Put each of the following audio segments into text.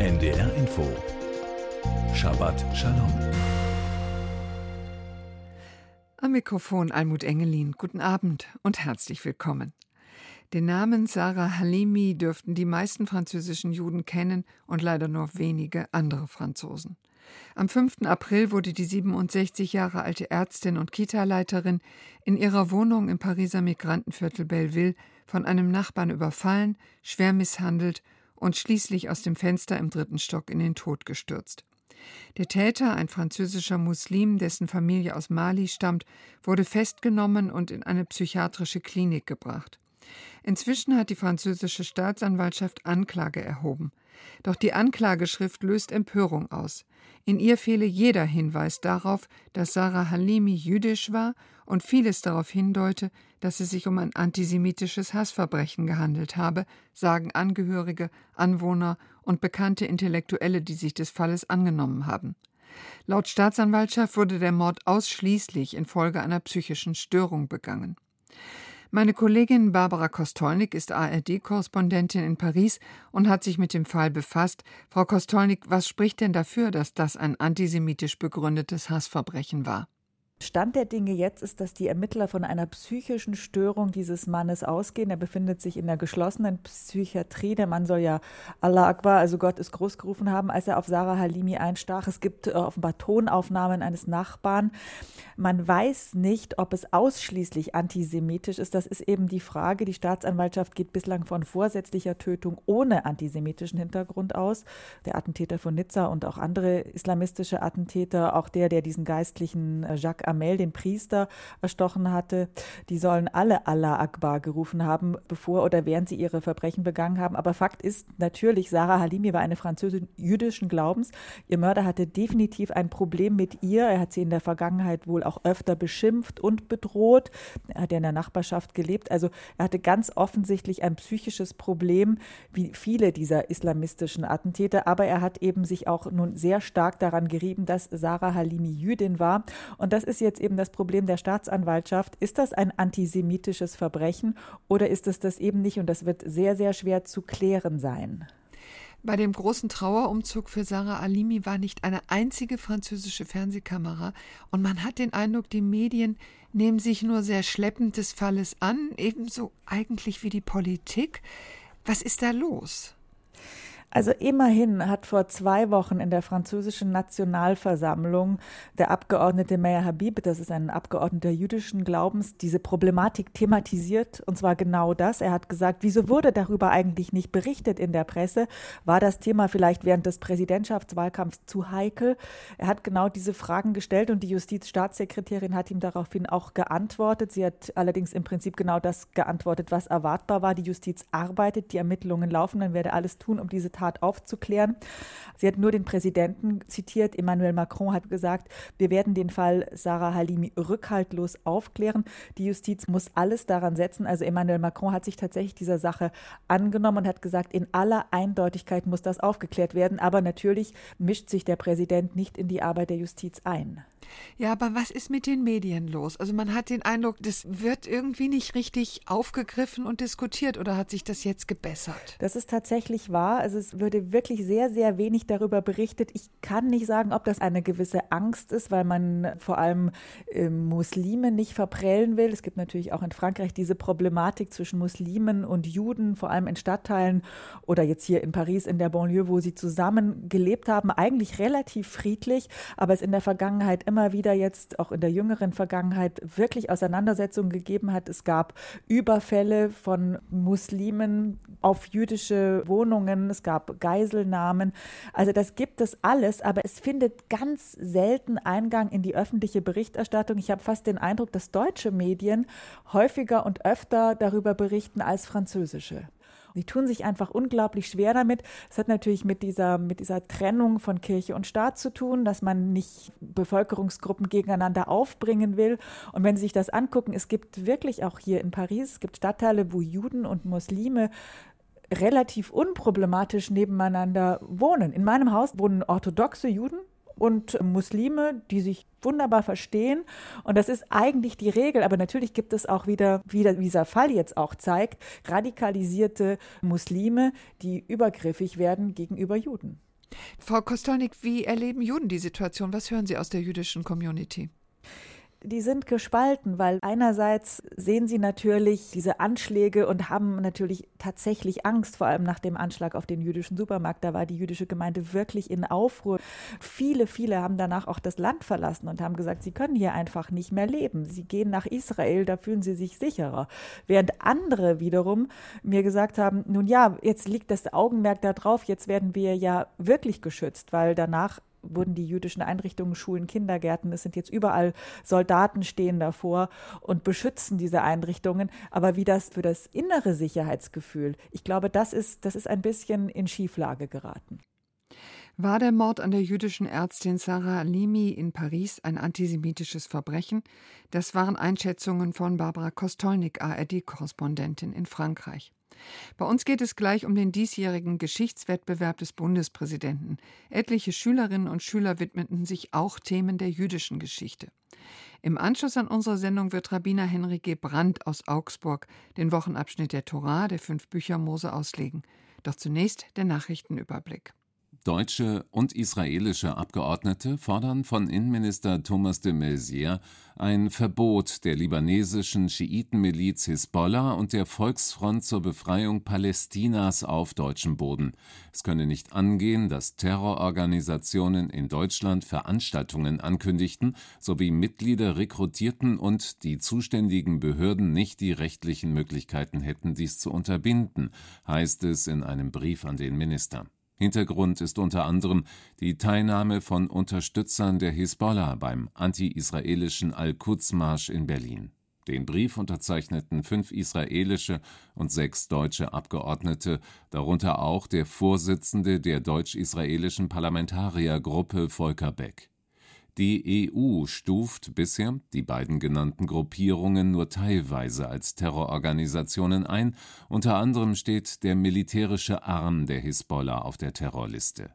NDR Info. Shabbat Shalom. Am Mikrofon Almut Engelin. Guten Abend und herzlich willkommen. Den Namen Sarah Halimi dürften die meisten französischen Juden kennen und leider nur wenige andere Franzosen. Am 5. April wurde die 67 Jahre alte Ärztin und Kita-Leiterin in ihrer Wohnung im Pariser Migrantenviertel Belleville von einem Nachbarn überfallen, schwer misshandelt und schließlich aus dem Fenster im 3. Stock in den Tod gestürzt. Der Täter, ein französischer Muslim, dessen Familie aus Mali stammt, wurde festgenommen und in eine psychiatrische Klinik gebracht. Inzwischen hat die französische Staatsanwaltschaft Anklage erhoben. Doch die Anklageschrift löst Empörung aus. In ihr fehle jeder Hinweis darauf, dass Sarah Halimi jüdisch war und vieles darauf hindeute, dass es sich um ein antisemitisches Hassverbrechen gehandelt habe, sagen Angehörige, Anwohner und bekannte Intellektuelle, die sich des Falles angenommen haben. Laut Staatsanwaltschaft wurde der Mord ausschließlich infolge einer psychischen Störung begangen. Meine Kollegin Barbara Kostolnik ist ARD-Korrespondentin in Paris und hat sich mit dem Fall befasst. Frau Kostolnik, was spricht denn dafür, dass das ein antisemitisch begründetes Hassverbrechen war? Stand der Dinge jetzt ist, dass die Ermittler von einer psychischen Störung dieses Mannes ausgehen. Er befindet sich in der geschlossenen Psychiatrie. Der Mann soll ja Allah Akbar, also Gott ist groß gerufen haben, als er auf Sarah Halimi einstach. Es gibt offenbar Tonaufnahmen eines Nachbarn. Man weiß nicht, ob es ausschließlich antisemitisch ist. Das ist eben die Frage. Die Staatsanwaltschaft geht bislang von vorsätzlicher Tötung ohne antisemitischen Hintergrund aus. Der Attentäter von Nizza und auch andere islamistische Attentäter, auch der diesen geistlichen Jacques Amel, den Priester, erstochen hatte, die sollen alle Allah Akbar gerufen haben, bevor oder während sie ihre Verbrechen begangen haben. Aber Fakt ist natürlich, Sarah Halimi war eine Französin jüdischen Glaubens. Ihr Mörder hatte definitiv ein Problem mit ihr. Er hat sie in der Vergangenheit wohl auch öfter beschimpft und bedroht. Er hat ja in der Nachbarschaft gelebt. Also er hatte ganz offensichtlich ein psychisches Problem, wie viele dieser islamistischen Attentäter. Aber er hat eben sich auch nun sehr stark daran gerieben, dass Sarah Halimi Jüdin war. Und das ist jetzt eben das Problem der Staatsanwaltschaft. Ist das ein antisemitisches Verbrechen oder ist es das eben nicht? Und das wird sehr, sehr schwer zu klären sein. Bei dem großen Trauerumzug für Sarah Halimi war nicht eine einzige französische Fernsehkamera und man hat den Eindruck, die Medien nehmen sich nur sehr schleppend des Falles an, ebenso eigentlich wie die Politik. Was ist da los? Also immerhin hat vor 2 Wochen in der französischen Nationalversammlung der Abgeordnete Meir Habib, das ist ein Abgeordneter jüdischen Glaubens, diese Problematik thematisiert, und zwar genau das. Er hat gesagt, wieso wurde darüber eigentlich nicht berichtet in der Presse? War das Thema vielleicht während des Präsidentschaftswahlkampfs zu heikel? Er hat genau diese Fragen gestellt und die Justizstaatssekretärin hat ihm daraufhin auch geantwortet. Sie hat allerdings im Prinzip genau das geantwortet, was erwartbar war. Die Justiz arbeitet, die Ermittlungen laufen, dann werde alles tun, um diese Tat aufzuklären. Sie hat nur den Präsidenten zitiert. Emmanuel Macron hat gesagt, wir werden den Fall Sarah Halimi rückhaltlos aufklären. Die Justiz muss alles daran setzen. Also Emmanuel Macron hat sich tatsächlich dieser Sache angenommen und hat gesagt, in aller Eindeutigkeit muss das aufgeklärt werden. Aber natürlich mischt sich der Präsident nicht in die Arbeit der Justiz ein. Ja, aber was ist mit den Medien los? Also man hat den Eindruck, das wird irgendwie nicht richtig aufgegriffen und diskutiert, oder hat sich das jetzt gebessert? Das ist tatsächlich wahr. Also es würde wirklich sehr, sehr wenig darüber berichtet. Ich kann nicht sagen, ob das eine gewisse Angst ist, weil man vor allem Muslime nicht verprellen will. Es gibt natürlich auch in Frankreich diese Problematik zwischen Muslimen und Juden, vor allem in Stadtteilen oder jetzt hier in Paris in der Banlieue, wo sie zusammen gelebt haben, eigentlich relativ friedlich, aber es in der Vergangenheit immer wieder jetzt, auch in der jüngeren Vergangenheit, wirklich Auseinandersetzungen gegeben hat. Es gab Überfälle von Muslimen auf jüdische Wohnungen, es gab Geiselnahmen. Also das gibt es alles, aber es findet ganz selten Eingang in die öffentliche Berichterstattung. Ich habe fast den Eindruck, dass deutsche Medien häufiger und öfter darüber berichten als französische. Die tun sich einfach unglaublich schwer damit. Es hat natürlich mit dieser Trennung von Kirche und Staat zu tun, dass man nicht Bevölkerungsgruppen gegeneinander aufbringen will. Und wenn Sie sich das angucken, es gibt wirklich auch hier in Paris, es gibt Stadtteile, wo Juden und Muslime relativ unproblematisch nebeneinander wohnen. In meinem Haus wohnen orthodoxe Juden und Muslime, die sich wunderbar verstehen. Und das ist eigentlich die Regel. Aber natürlich gibt es auch wieder, wie dieser Fall jetzt auch zeigt, radikalisierte Muslime, die übergriffig werden gegenüber Juden. Frau Kostolnik, wie erleben Juden die Situation? Was hören Sie aus der jüdischen Community? Die sind gespalten, weil einerseits sehen sie natürlich diese Anschläge und haben natürlich tatsächlich Angst, vor allem nach dem Anschlag auf den jüdischen Supermarkt. Da war die jüdische Gemeinde wirklich in Aufruhr. Viele haben danach auch das Land verlassen und haben gesagt, sie können hier einfach nicht mehr leben. Sie gehen nach Israel, da fühlen sie sich sicherer. Während andere wiederum mir gesagt haben, nun ja, jetzt liegt das Augenmerk da drauf, jetzt werden wir ja wirklich geschützt, weil danach wurden die jüdischen Einrichtungen, Schulen, Kindergärten, es sind jetzt überall Soldaten stehen davor und beschützen diese Einrichtungen. Aber wie das für das innere Sicherheitsgefühl, ich glaube, das ist ein bisschen in Schieflage geraten. War der Mord an der jüdischen Ärztin Sarah Halimi in Paris ein antisemitisches Verbrechen? Das waren Einschätzungen von Barbara Kostolnik, ARD-Korrespondentin in Frankreich. Bei uns geht es gleich um den diesjährigen Geschichtswettbewerb des Bundespräsidenten. Etliche Schülerinnen und Schüler widmeten sich auch Themen der jüdischen Geschichte. Im Anschluss an unsere Sendung wird Rabbiner Henry G. Brandt aus Augsburg den Wochenabschnitt der Tora, der 5 Bücher Mose, auslegen. Doch zunächst der Nachrichtenüberblick. Deutsche und israelische Abgeordnete fordern von Innenminister Thomas de Maizière ein Verbot der libanesischen Schiitenmiliz Hisbollah und der Volksfront zur Befreiung Palästinas auf deutschem Boden. Es könne nicht angehen, dass Terrororganisationen in Deutschland Veranstaltungen ankündigten, sowie Mitglieder rekrutierten und die zuständigen Behörden nicht die rechtlichen Möglichkeiten hätten, dies zu unterbinden, heißt es in einem Brief an den Minister. Hintergrund ist unter anderem die Teilnahme von Unterstützern der Hisbollah beim anti-israelischen Al-Quds-Marsch in Berlin. Den Brief unterzeichneten 5 israelische und 6 deutsche Abgeordnete, darunter auch der Vorsitzende der deutsch-israelischen Parlamentariergruppe Volker Beck. Die EU stuft bisher die beiden genannten Gruppierungen nur teilweise als Terrororganisationen ein, unter anderem steht der militärische Arm der Hisbollah auf der Terrorliste.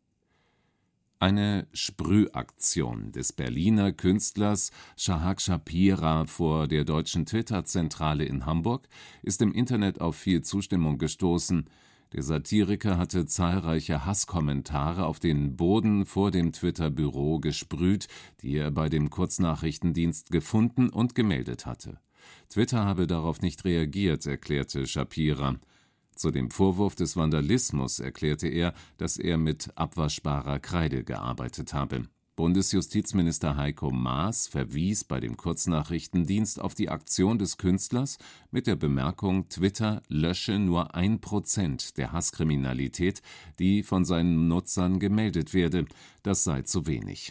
Eine Sprühaktion des Berliner Künstlers Shahak Shapira vor der deutschen Twitter-Zentrale in Hamburg ist im Internet auf viel Zustimmung gestoßen. Der Satiriker hatte zahlreiche Hasskommentare auf den Boden vor dem Twitter-Büro gesprüht, die er bei dem Kurznachrichtendienst gefunden und gemeldet hatte. Twitter habe darauf nicht reagiert, erklärte Shapira. Zu dem Vorwurf des Vandalismus erklärte er, dass er mit abwaschbarer Kreide gearbeitet habe. Bundesjustizminister Heiko Maas verwies bei dem Kurznachrichtendienst auf die Aktion des Künstlers mit der Bemerkung, Twitter lösche nur 1% der Hasskriminalität, die von seinen Nutzern gemeldet werde. Das sei zu wenig.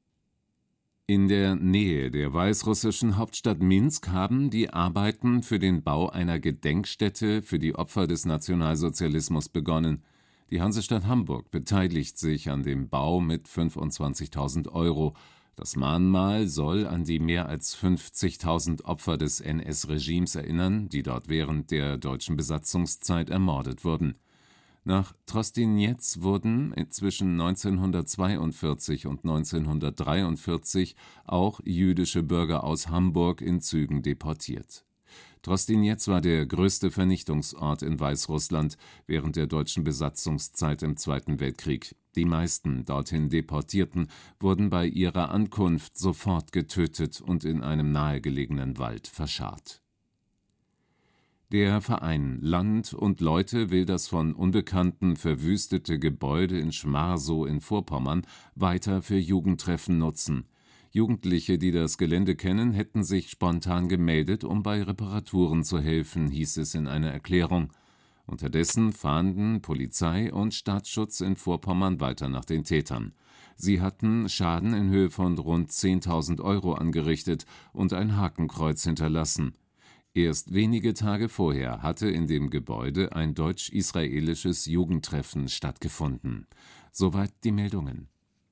In der Nähe der weißrussischen Hauptstadt Minsk haben die Arbeiten für den Bau einer Gedenkstätte für die Opfer des Nationalsozialismus begonnen. Die Hansestadt Hamburg beteiligt sich an dem Bau mit 25.000 €. Das Mahnmal soll an die mehr als 50.000 Opfer des NS-Regimes erinnern, die dort während der deutschen Besatzungszeit ermordet wurden. Nach Trostinetz wurden zwischen 1942 und 1943 auch jüdische Bürger aus Hamburg in Zügen deportiert. Trostinetz war der größte Vernichtungsort in Weißrussland während der deutschen Besatzungszeit im Zweiten Weltkrieg. Die meisten dorthin Deportierten wurden bei ihrer Ankunft sofort getötet und in einem nahegelegenen Wald verscharrt. Der Verein Land und Leute will das von Unbekannten verwüstete Gebäude in Schmarsow in Vorpommern weiter für Jugendtreffen nutzen. Jugendliche, die das Gelände kennen, hätten sich spontan gemeldet, um bei Reparaturen zu helfen, hieß es in einer Erklärung. Unterdessen fahnden Polizei und Staatsschutz in Vorpommern weiter nach den Tätern. Sie hatten Schaden in Höhe von rund 10.000 € angerichtet und ein Hakenkreuz hinterlassen. Erst wenige Tage vorher hatte in dem Gebäude ein deutsch-israelisches Jugendtreffen stattgefunden. Soweit die Meldungen.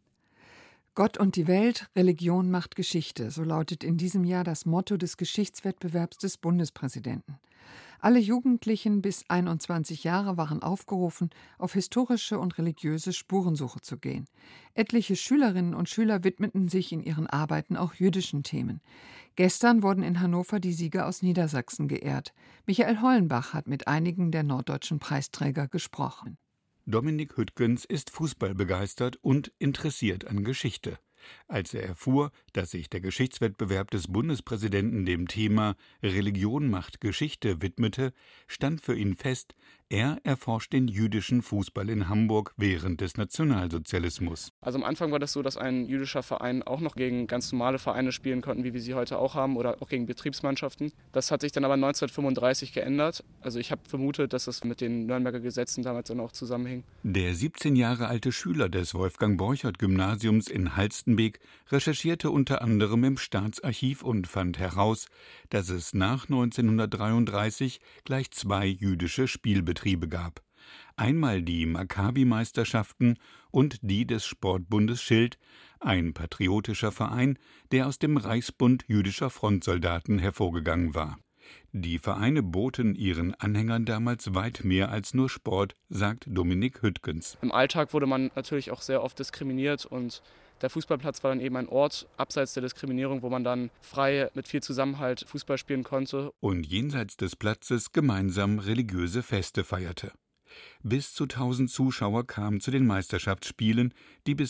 Gott und die Welt, Religion macht Geschichte, so lautet in diesem Jahr das Motto des Geschichtswettbewerbs des Bundespräsidenten. Alle Jugendlichen bis 21 Jahre waren aufgerufen, auf historische und religiöse Spurensuche zu gehen. Etliche Schülerinnen und Schüler widmeten sich in ihren Arbeiten auch jüdischen Themen. Gestern wurden in Hannover die Sieger aus Niedersachsen geehrt. Michael Hollenbach hat mit einigen der norddeutschen Preisträger gesprochen. Dominik Hüttgens ist fußballbegeistert und interessiert an Geschichte. Als er erfuhr, dass sich der Geschichtswettbewerb des Bundespräsidenten dem Thema Religion macht Geschichte widmete, stand für ihn fest, er erforscht den jüdischen Fußball in Hamburg während des Nationalsozialismus. Also am Anfang war das so, dass ein jüdischer Verein auch noch gegen ganz normale Vereine spielen konnten, wie wir sie heute auch haben, oder auch gegen Betriebsmannschaften. Das hat sich dann aber 1935 geändert. Also ich habe vermutet, dass das mit den Nürnberger Gesetzen damals dann auch zusammenhing. Der 17 Jahre alte Schüler des Wolfgang-Borchert-Gymnasiums in Halstenbek recherchierte unter anderem im Staatsarchiv und fand heraus, dass es nach 1933 gleich 2 jüdische Spielbetriebe gab. Einmal die Maccabi-Meisterschaften und die des Sportbundes Schild, ein patriotischer Verein, der aus dem Reichsbund jüdischer Frontsoldaten hervorgegangen war. Die Vereine boten ihren Anhängern damals weit mehr als nur Sport, sagt Dominik Hüttgens. Im Alltag wurde man natürlich auch sehr oft diskriminiert und der Fußballplatz war dann eben ein Ort abseits der Diskriminierung, wo man dann frei mit viel Zusammenhalt Fußball spielen konnte. Und jenseits des Platzes gemeinsam religiöse Feste feierte. Bis zu 1000 Zuschauer kamen zu den Meisterschaftsspielen, die bis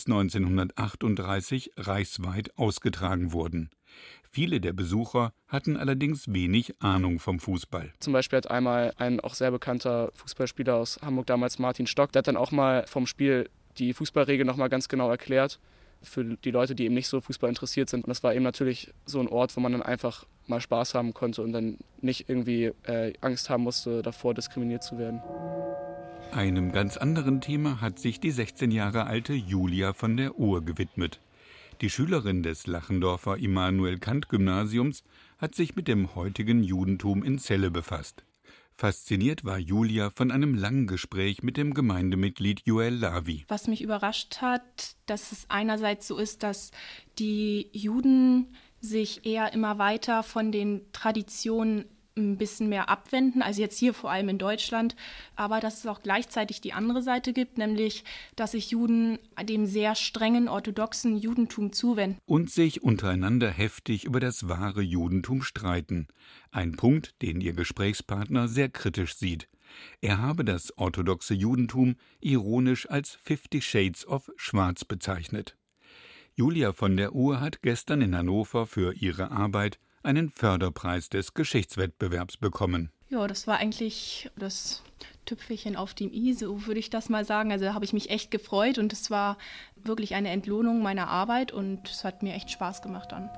1938 reichsweit ausgetragen wurden. Viele der Besucher hatten allerdings wenig Ahnung vom Fußball. Zum Beispiel hat einmal ein auch sehr bekannter Fußballspieler aus Hamburg, damals Martin Stock, der hat dann auch mal vom Spiel die Fußballregeln noch mal ganz genau erklärt für die Leute, die eben nicht so Fußball interessiert sind. Und das war eben natürlich so ein Ort, wo man dann einfach mal Spaß haben konnte und dann nicht irgendwie Angst haben musste, davor diskriminiert zu werden. Einem ganz anderen Thema hat sich die 16 Jahre alte Julia von der Ohr gewidmet. Die Schülerin des Lachendorfer Immanuel-Kant-Gymnasiums hat sich mit dem heutigen Judentum in Celle befasst. Fasziniert war Julia von einem langen Gespräch mit dem Gemeindemitglied Joel Lavi. Was mich überrascht hat, dass es einerseits so ist, dass die Juden sich eher immer weiter von den Traditionen ein bisschen mehr abwenden, also jetzt hier vor allem in Deutschland, aber dass es auch gleichzeitig die andere Seite gibt, nämlich, dass sich Juden dem sehr strengen orthodoxen Judentum zuwenden. Und sich untereinander heftig über das wahre Judentum streiten. Ein Punkt, den ihr Gesprächspartner sehr kritisch sieht. Er habe das orthodoxe Judentum ironisch als 50 Shades of Schwarz bezeichnet. Julia von der Ohr hat gestern in Hannover für ihre Arbeit einen Förderpreis des Geschichtswettbewerbs bekommen. Ja, das war eigentlich das Tüpfelchen auf dem i, so würde ich das mal sagen. Also da habe ich mich echt gefreut und es war wirklich eine Entlohnung meiner Arbeit und es hat mir echt Spaß gemacht dann.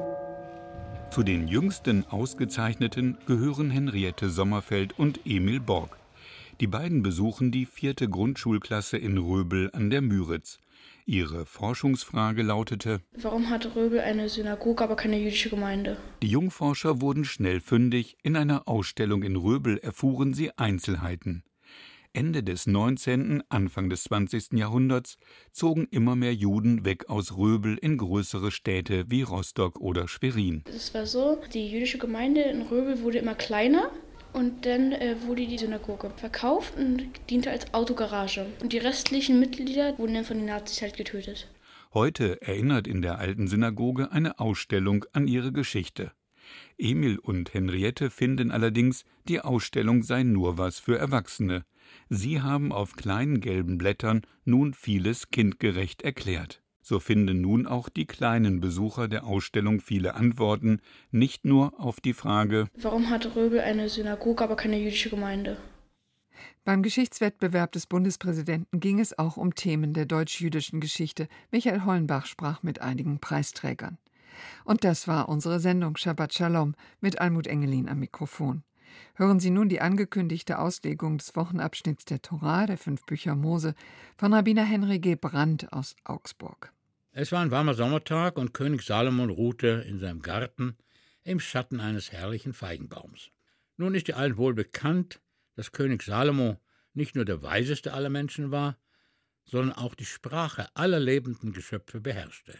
Zu den jüngsten Ausgezeichneten gehören Henriette Sommerfeld und Emil Borg. Die beiden besuchen die 4. Grundschulklasse in Röbel an der Müritz. Ihre Forschungsfrage lautete: Warum hat Röbel eine Synagoge, aber keine jüdische Gemeinde? Die Jungforscher wurden schnell fündig. In einer Ausstellung in Röbel erfuhren sie Einzelheiten. Ende des 19., Anfang des 20. Jahrhunderts zogen immer mehr Juden weg aus Röbel in größere Städte wie Rostock oder Schwerin. Es war so, die jüdische Gemeinde in Röbel wurde immer kleiner. Und dann wurde die Synagoge verkauft und diente als Autogarage. Und die restlichen Mitglieder wurden dann von den Nazis halt getötet. Heute erinnert in der alten Synagoge eine Ausstellung an ihre Geschichte. Emil und Henriette finden allerdings, die Ausstellung sei nur was für Erwachsene. Sie haben auf kleinen gelben Blättern nun vieles kindgerecht erklärt. So finden nun auch die kleinen Besucher der Ausstellung viele Antworten, nicht nur auf die Frage: Warum hat Röbel eine Synagoge, aber keine jüdische Gemeinde? Beim Geschichtswettbewerb des Bundespräsidenten ging es auch um Themen der deutsch-jüdischen Geschichte. Michael Hollenbach sprach mit einigen Preisträgern. Und das war unsere Sendung Shabbat Shalom mit Almut Engelin am Mikrofon. Hören Sie nun die angekündigte Auslegung des Wochenabschnitts der Torah, der 5 Bücher Mose, von Rabbiner Henry G. Brandt aus Augsburg. Es war ein warmer Sommertag und König Salomon ruhte in seinem Garten im Schatten eines herrlichen Feigenbaums. Nun ist dir allen wohl bekannt, dass König Salomo nicht nur der weiseste aller Menschen war, sondern auch die Sprache aller lebenden Geschöpfe beherrschte.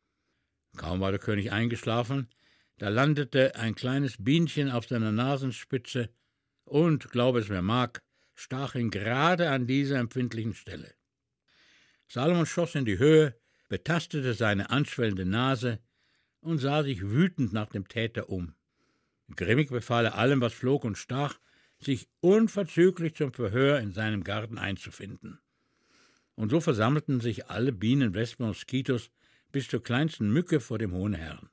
Kaum war der König eingeschlafen, da landete ein kleines Bienchen auf seiner Nasenspitze und, glaube es wer mag, stach ihn gerade an dieser empfindlichen Stelle. Salomon schoss in die Höhe, betastete seine anschwellende Nase und sah sich wütend nach dem Täter um. Grimmig befahl er allem, was flog und stach, sich unverzüglich zum Verhör in seinem Garten einzufinden. Und so versammelten sich alle Bienen, Wespen, Moskitos bis zur kleinsten Mücke vor dem hohen Herrn.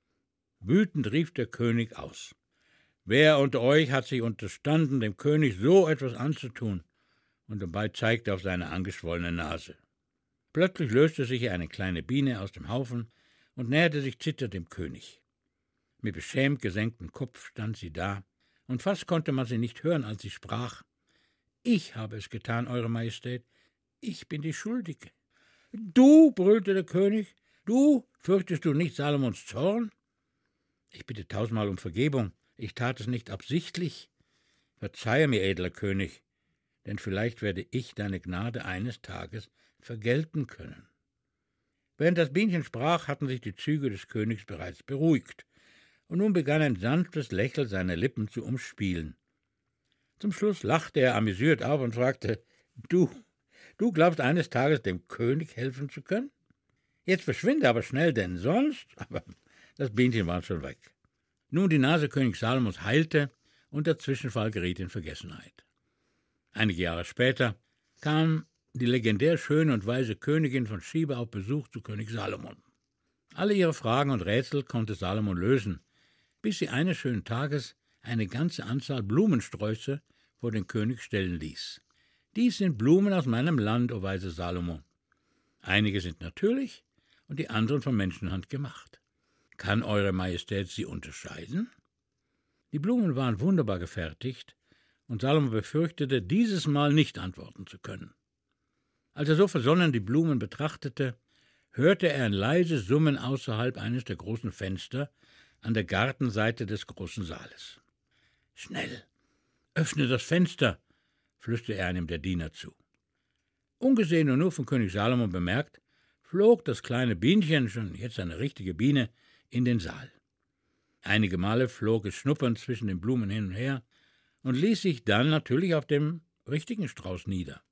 Wütend rief der König aus: »Wer unter euch hat sich unterstanden, dem König so etwas anzutun?« Und dabei zeigte er auf seine angeschwollene Nase. Plötzlich löste sich eine kleine Biene aus dem Haufen und näherte sich zitternd dem König. Mit beschämt gesenktem Kopf stand sie da, und fast konnte man sie nicht hören, als sie sprach: »Ich habe es getan, Eure Majestät. Ich bin die Schuldige.« »Du«, brüllte der König, »du, fürchtest du nicht Salomons Zorn?« »Ich bitte tausendmal um Vergebung. Ich tat es nicht absichtlich. Verzeihe mir, edler König, denn vielleicht werde ich deine Gnade eines Tages vergelten können.« Während das Bienchen sprach, hatten sich die Züge des Königs bereits beruhigt, und nun begann ein sanftes Lächeln seine Lippen zu umspielen. Zum Schluss lachte er amüsiert auf und fragte: »Du glaubst eines Tages dem König helfen zu können? Jetzt verschwinde aber schnell, denn sonst…« Aber das Bienchen war schon weg. Nun, die Nase König Salomos heilte, und der Zwischenfall geriet in Vergessenheit. Einige Jahre später kam die legendär schöne und weise Königin von Scheba auf Besuch zu König Salomon. Alle ihre Fragen und Rätsel konnte Salomon lösen, bis sie eines schönen Tages eine ganze Anzahl Blumensträuße vor den König stellen ließ. »Dies sind Blumen aus meinem Land, o weise Salomo. Einige sind natürlich und die anderen von Menschenhand gemacht. Kann Eure Majestät sie unterscheiden?« Die Blumen waren wunderbar gefertigt, und Salomo befürchtete, dieses Mal nicht antworten zu können. Als er so versonnen die Blumen betrachtete, hörte er ein leises Summen außerhalb eines der großen Fenster an der Gartenseite des großen Saales. »Schnell, öffne das Fenster«, flüsterte er einem der Diener zu. Ungesehen und nur von König Salomon bemerkt, flog das kleine Bienchen, schon jetzt eine richtige Biene, in den Saal. Einige Male flog es schnuppernd zwischen den Blumen hin und her und ließ sich dann natürlich auf dem richtigen Strauß nieder.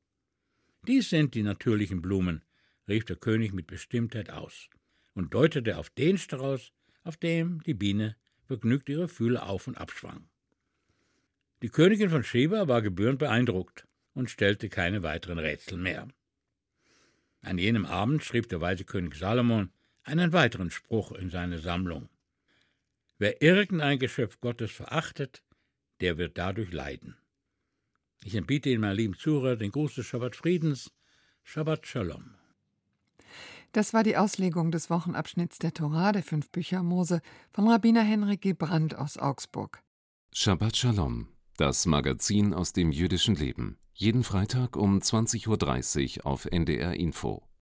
»Dies sind die natürlichen Blumen«, rief der König mit Bestimmtheit aus und deutete auf den Strauß, auf dem die Biene vergnügt ihre Fühler auf und abschwang. Die Königin von Scheba war gebührend beeindruckt und stellte keine weiteren Rätsel mehr. An jenem Abend schrieb der weise König Salomon einen weiteren Spruch in seine Sammlung: »Wer irgendein Geschöpf Gottes verachtet, der wird dadurch leiden.« Ich entbiete Ihnen, meine lieben Zuhörer, den Gruß des Schabbat-Friedens. Shabbat Shalom. Das war die Auslegung des Wochenabschnitts der Tora, der 5 Bücher Mose, von Rabbiner Henrik G. Brandt aus Augsburg. Shabbat Shalom, das Magazin aus dem jüdischen Leben. Jeden Freitag um 20:30 Uhr auf NDR Info.